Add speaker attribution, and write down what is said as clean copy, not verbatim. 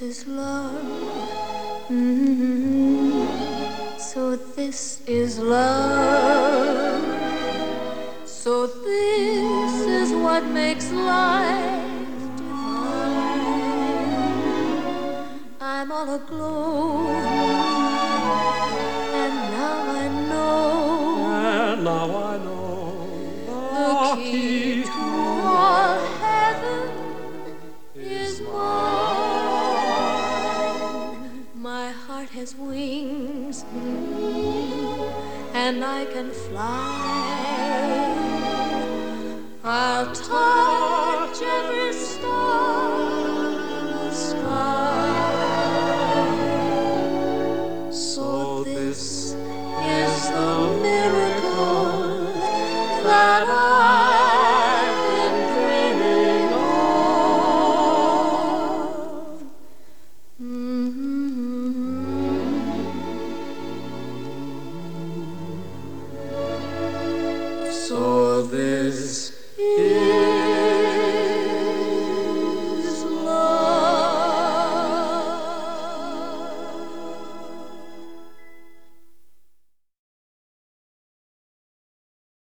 Speaker 1: is love. Mm-hmm. So this is love. So this is what makes life divine. I'm all aglow, and now I know.
Speaker 2: And now I know
Speaker 1: The key to all heaven is mine. My heart has wings, and I can fly. I'll touch every